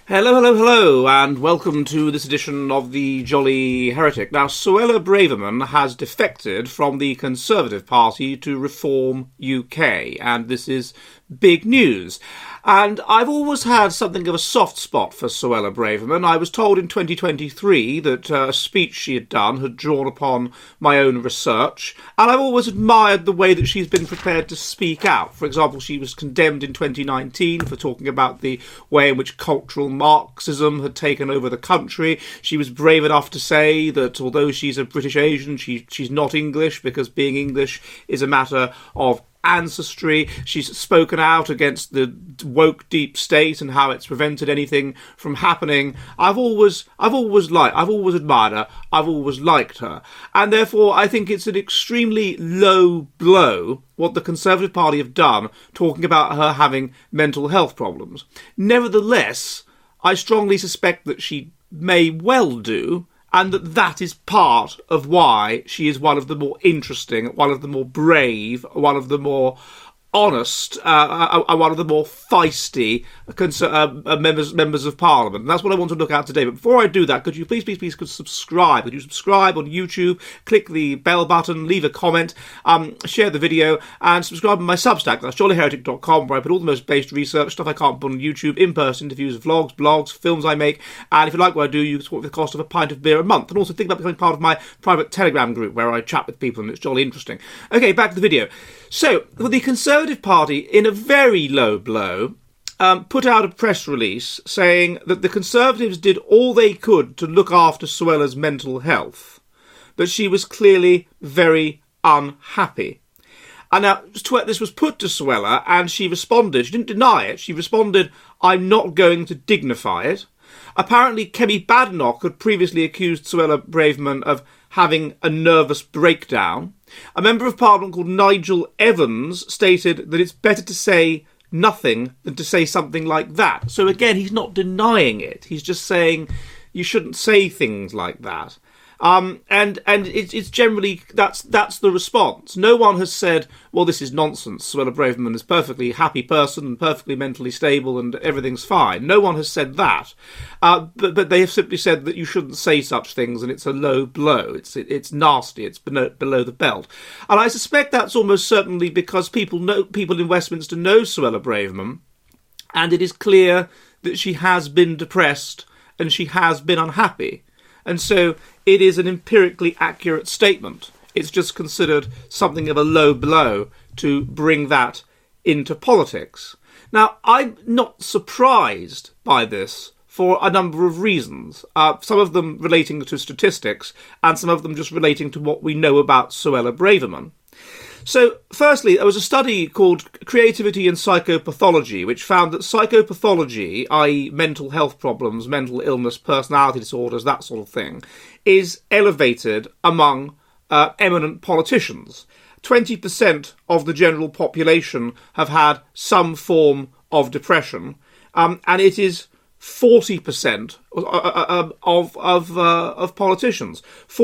Hello, hello, hello, and welcome to this edition of the Jolly Heretic. Now, Suella Braverman has defected from the Conservative Party to Reform UK, and this is big news. And I've always had something of a soft spot for Suella Braverman. I was told in 2023 that a speech she had done had drawn upon my own research, and I've always admired the way that she's been prepared to speak out. For example, she was condemned in 2019 for talking about the way in which cultural Marxism had taken over the country. She was brave enough to say that although she's a British Asian, she's not English, because being English is a matter of ancestry. She's spoken out against the woke deep state and how it's prevented anything from happening. I've always admired her. I've always liked her. And therefore, I think it's an extremely low blow what the Conservative Party have done, talking about her having mental health problems. Nevertheless, I strongly suspect that she may well do, and that is part of why she is one of the more interesting, one of the more brave, one of the more honest, one of the more feisty members of Parliament. And that's what I want to look at today. But before I do that, could you please subscribe? Could you subscribe on YouTube, click the bell button, leave a comment, share the video, and subscribe on my Substack. That's jollyheretic.com, where I put all the most based research, stuff I can't put on YouTube, in-person interviews, vlogs, blogs, films I make. And if you like what I do, you can support with the cost of a pint of beer a month. And also think about becoming part of my private Telegram group, where I chat with people, and it's jolly interesting. Okay, back to the video. So, the Conservative Party, in a very low blow, put out a press release saying that the Conservatives did all they could to look after Suella's mental health, but she was clearly very unhappy. And now, this was put to Suella, and she responded. She didn't deny it. She responded, "I'm not going to dignify it." Apparently, Kemi Badenoch had previously accused Suella Braverman of having a nervous breakdown. A member of Parliament called Nigel Evans stated that it's better to say nothing than to say something like that. So again, he's not denying it. He's just saying you shouldn't say things like that. And it's generally, that's the response. No one has said, well, this is nonsense. Suella Braverman is a perfectly happy person and perfectly mentally stable and everything's fine. No one has said that. But they have simply said that you shouldn't say such things, and it's a low blow. It's nasty. It's below the belt. And I suspect that's almost certainly because people in Westminster know Suella Braverman, and it is clear that she has been depressed and she has been unhappy. And so it is an empirically accurate statement. It's just considered something of a low blow to bring that into politics. Now, I'm not surprised by this for a number of reasons, some of them relating to statistics and some of them just relating to what we know about Suella Braverman. So, firstly, there was a study called Creativity and Psychopathology, which found that psychopathology, i.e. mental health problems, mental illness, personality disorders, that sort of thing, is elevated among eminent politicians. 20% of the general population have had some form of depression, and it is 40% of politicians.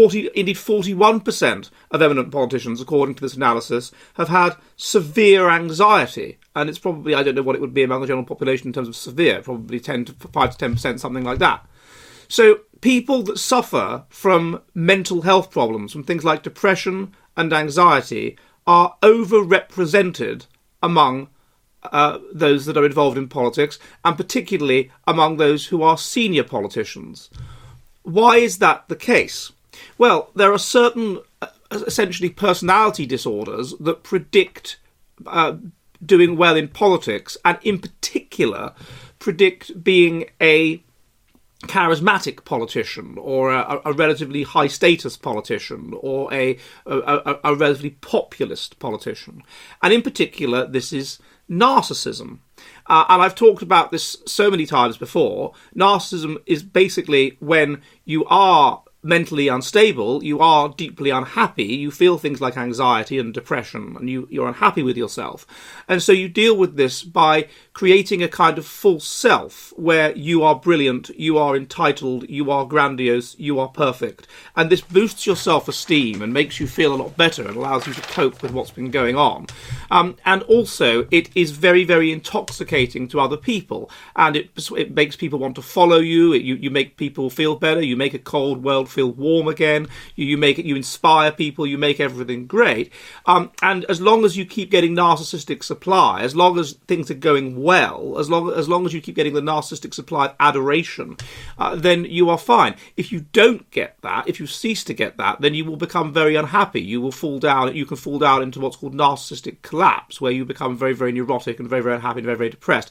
41% of eminent politicians, according to this analysis, have had severe anxiety. And it's probably, I don't know what it would be among the general population in terms of severe, probably 5 to 10%, something like that. So people that suffer from mental health problems, from things like depression and anxiety, are overrepresented among those that are involved in politics, and particularly among those who are senior politicians. Why is that the case? Well, there are certain, essentially, personality disorders that predict doing well in politics, and in particular predict being a charismatic politician, or a relatively high-status politician, or a relatively populist politician. And in particular, this is narcissism. And I've talked about this so many times before. Narcissism is basically when you are mentally unstable, you are deeply unhappy, you feel things like anxiety and depression, and you're unhappy with yourself. And so you deal with this by creating a kind of false self where you are brilliant, you are entitled, you are grandiose, you are perfect. And this boosts your self-esteem and makes you feel a lot better and allows you to cope with what's been going on. And also, it is very, very intoxicating to other people, and it makes people want to follow you. You make people feel better, you make a cold world feel warm again, you inspire people, you make everything great. And as long as you keep getting narcissistic supply, as long as things are going well, as long as you keep getting the narcissistic supply of adoration, then you are fine. If you don't get that, if you cease to get that, then you will become very unhappy. You will fall down. You can fall down into what's called narcissistic collapse, where you become very, very neurotic and very, very unhappy and very, very depressed.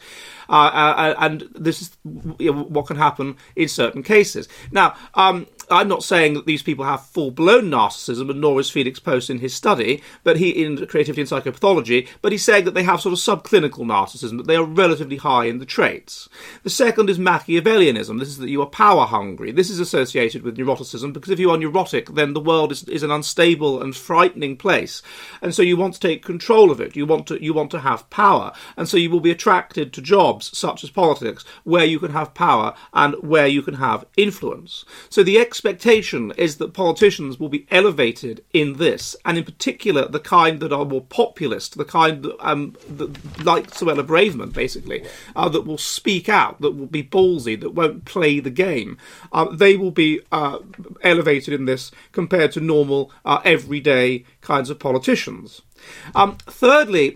And this is what can happen in certain cases. Now, I'm not saying that these people have full-blown narcissism, and nor is Felix Post in his study, but in Creativity and Psychopathology, but he's saying that they have sort of subclinical narcissism, that they are relatively high in the traits. The second is Machiavellianism. This is that you are power-hungry. This is associated with neuroticism, because if you are neurotic, then the world is an unstable and frightening place, and so you want to take control of it. You want to have power, and so you will be attracted to jobs such as politics, where you can have power and where you can have influence. So the expectation is that politicians will be elevated in this, and in particular the kind that are more populist, the kind that like Suella Braverman, basically, that will speak out, that will be ballsy, that won't play the game. They will be elevated in this compared to normal, everyday kinds of politicians. Thirdly,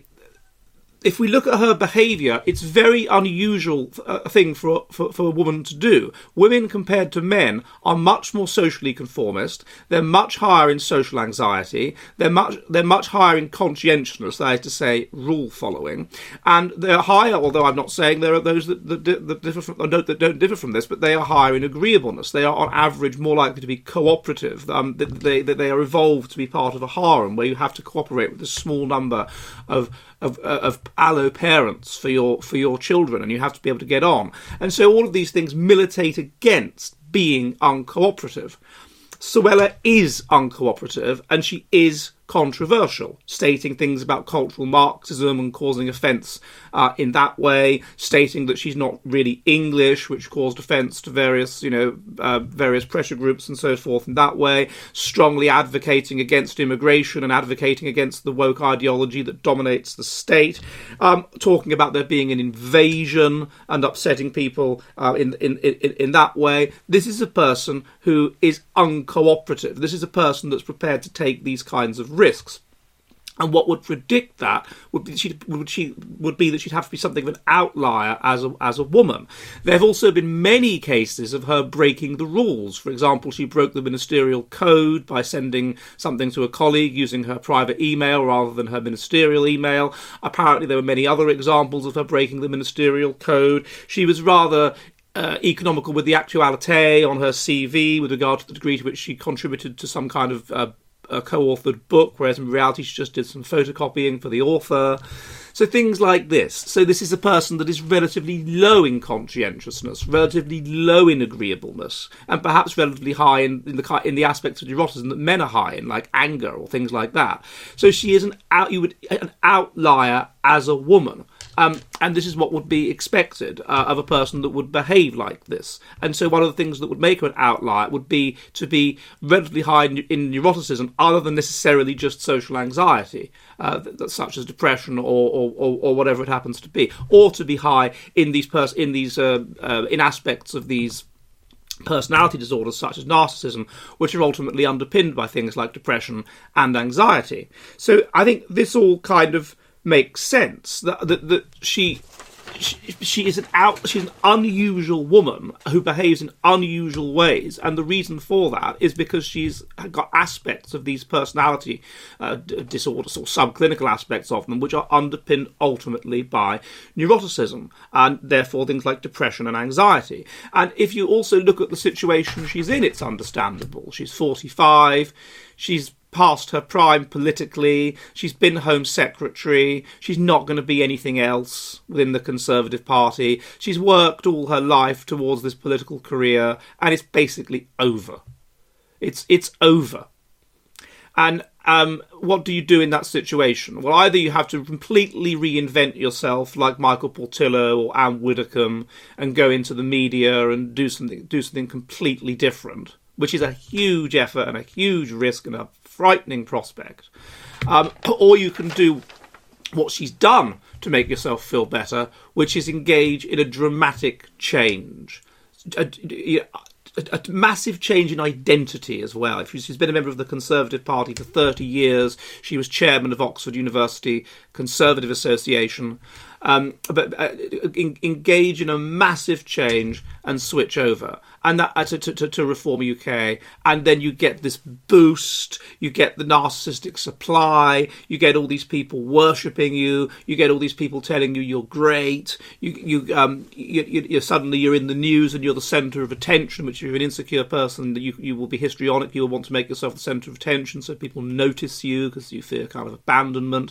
if we look at her behaviour, it's very unusual thing for a woman to do. Women, compared to men, are much more socially conformist. They're much higher in social anxiety. They're much higher in conscientiousness, that is to say, rule following. And they're higher, although I'm not saying there are those that don't differ from this, but they are higher in agreeableness. They are on average more likely to be cooperative. They are evolved to be part of a harem where you have to cooperate with a small number of allo parents for your children, and you have to be able to get on. And so all of these things militate against being uncooperative. Suella is uncooperative, and she is controversial, stating things about cultural Marxism and causing offence in that way, stating that she's not really English, which caused offence to various pressure groups and so forth in that way, strongly advocating against immigration and advocating against the woke ideology that dominates the state, talking about there being an invasion and upsetting people in that way. This is a person who is uncooperative. This is a person that's prepared to take these kinds of risks. And what would predict that would be that she'd have to be something of an outlier as a woman. There have also been many cases of her breaking the rules. For example, she broke the ministerial code by sending something to a colleague using her private email rather than her ministerial email. Apparently there were many other examples of her breaking the ministerial code. She was rather economical with the actualité on her CV with regard to the degree to which she contributed to some kind of a co-authored book, whereas in reality she just did some photocopying for the author. So things like this. So this is a person that is relatively low in conscientiousness, relatively low in agreeableness, and perhaps relatively high in the aspects of neuroticism that men are high in, like anger or things like that. So she is an outlier as a woman. And this is what would be expected of a person that would behave like this. And so one of the things that would make her an outlier would be to be relatively high in neuroticism, other than necessarily just social anxiety, such as depression or whatever it happens to be, or to be high in in aspects of these personality disorders such as narcissism, which are ultimately underpinned by things like depression and anxiety. So I think this all kind of makes sense that she's an unusual woman who behaves in unusual ways, and the reason for that is because she's got aspects of these personality disorders, or subclinical aspects of them, which are underpinned ultimately by neuroticism, and therefore things like depression and anxiety. And if you also look at the situation she's in, it's understandable. She's 45, she's past her prime politically, she's been Home Secretary, she's not going to be anything else within the Conservative Party, she's worked all her life towards this political career, and it's basically over. It's over. And what do you do in that situation? Well, either you have to completely reinvent yourself, like Michael Portillo or Anne Widdecombe, and go into the media and do something completely different, which is a huge effort and a huge risk and a frightening prospect. Or you can do what she's done to make yourself feel better, which is engage in a dramatic change. A massive change in identity as well. She's been a member of the Conservative Party for 30 years. She was chairman of Oxford University Conservative Association. Engage in a massive change and switch over, and that to Reform UK, and then you get this boost. You get the narcissistic supply. You get all these people worshipping you. You get all these people telling you you're great. You suddenly you're in the news and you're the centre of attention. Which, if you're an insecure person, you will be histrionic. You will want to make yourself the centre of attention, so people notice you because you fear kind of abandonment.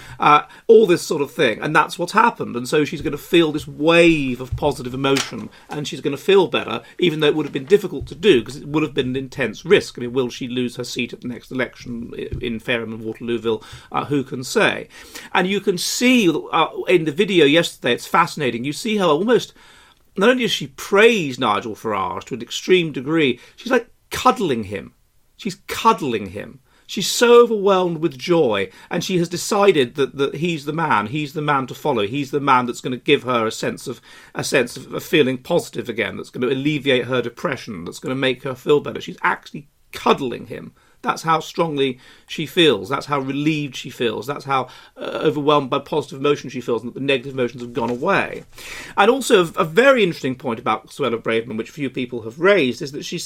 All this sort of thing, and that's what's happened. And so she's going to feel this wave of positive emotion, and she's going to feel better, even though it would have been difficult to do because it would have been an intense risk. I mean, will she lose her seat at the next election in Fareham and Waterlooville? Who can say? And you can see in the video yesterday, it's fascinating. You see her almost, not only does she praise Nigel Farage to an extreme degree, she's like cuddling him. She's cuddling him. She's so overwhelmed with joy, and she has decided that he's the man to follow. He's the man that's going to give her a sense of feeling positive again, that's going to alleviate her depression, that's going to make her feel better. She's actually cuddling him. That's how strongly she feels. That's how relieved she feels. That's how overwhelmed by positive emotion she feels, and that the negative emotions have gone away. And also, a very interesting point about Suella Braverman, which few people have raised, is that she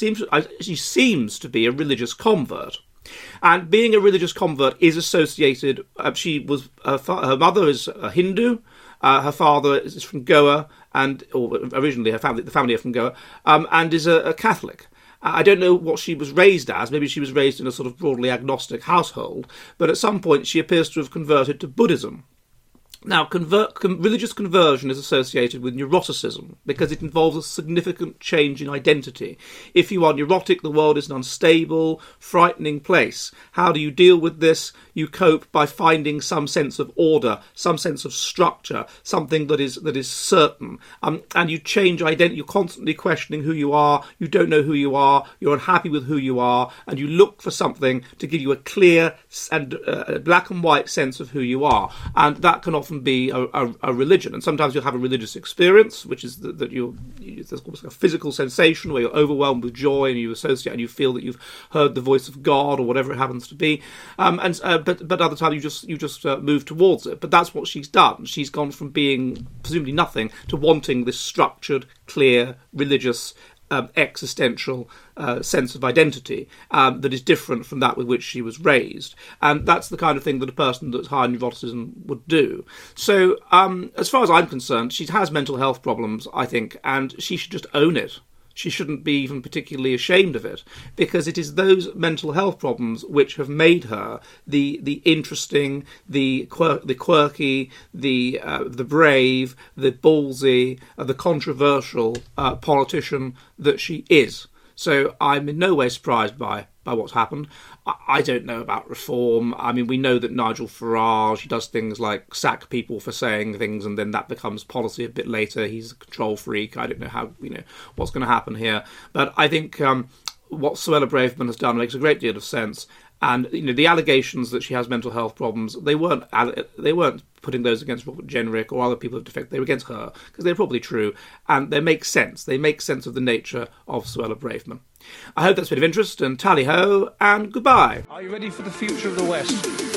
seems to be a religious convert. And being a religious convert is associated. Her mother is a Hindu. Her father is from Goa, or originally the family are from Goa, and is a Catholic. I don't know what she was raised as. Maybe she was raised in a sort of broadly agnostic household. But at some point, she appears to have converted to Buddhism. Now, religious conversion is associated with neuroticism because it involves a significant change in identity. If you are neurotic, the world is an unstable, frightening place. How do you deal with this? You cope by finding some sense of order, some sense of structure, something that is certain. And you change identity. You're constantly questioning who you are. You don't know who you are. You're unhappy with who you are. And you look for something to give you a clear and black and white sense of who you are. And that can often be a religion, and sometimes you'll have a religious experience, which is that there's almost like a physical sensation where you're overwhelmed with joy and you associate and you feel that you've heard the voice of God or whatever it happens to be, but other times you just move towards it. But that's what she's done. She's gone from being presumably nothing to wanting this structured, clear, religious, existential sense of identity that is different from that with which she was raised. And that's the kind of thing that a person that's high in neuroticism would do. So as far as I'm concerned, she has mental health problems, I think, and she should just own it. She shouldn't be even particularly ashamed of it, because it is those mental health problems which have made her the interesting, the quirky, the brave, the ballsy, the controversial politician that she is. So I'm in no way surprised by what's happened. I don't know about reform. I mean, we know that Nigel Farage, he does things like sack people for saying things, and then that becomes policy a bit later. He's a control freak. I don't know what's going to happen here. But I think what Suella Braverman has done makes a great deal of sense. And the allegations that she has mental health problems, they weren't putting those against Robert Jenrick or other people of defect. They were against her, because they're probably true, and they make sense. They make sense of the nature of Suella Braverman. I hope that's been of interest, and tally-ho, and goodbye. Are you ready for the future of the West?